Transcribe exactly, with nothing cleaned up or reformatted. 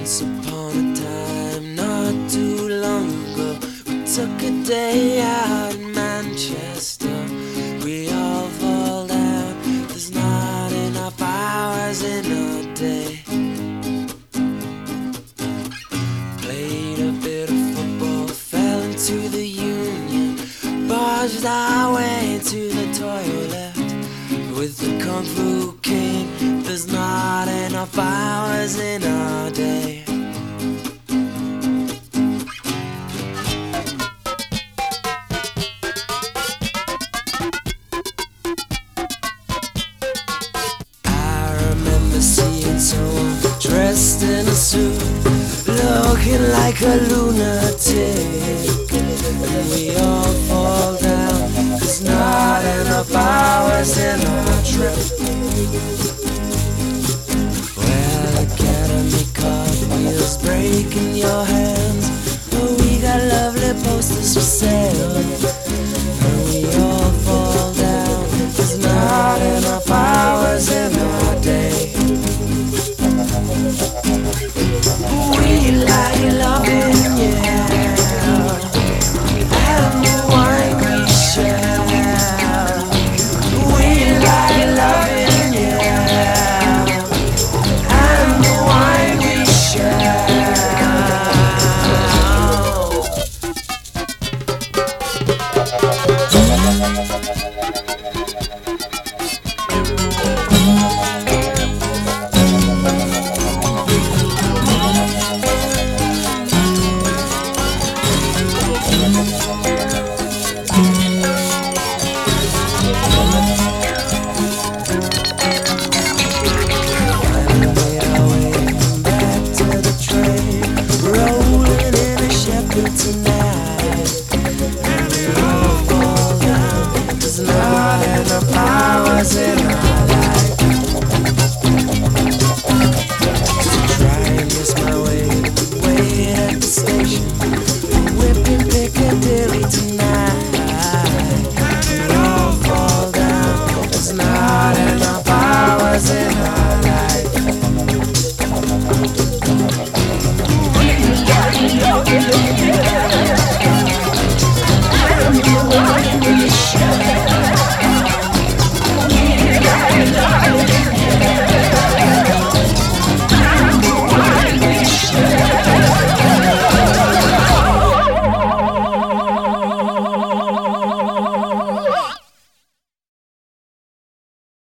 Once upon a time, not too long ago, we took a day out in Manchester. We all fall down, there's not enough hours in a day. Played a bit of football, fell into the Union, barged our way to the toilet. With the Kung Fu King, there's not enough hours in a day. I remember seeing someone dressed in a suit, looking like a lunatic. And we all fall down, there's not enough hours in our trip. Well, Academy cartwheels breaking your hands, but we got lovely posters for sale.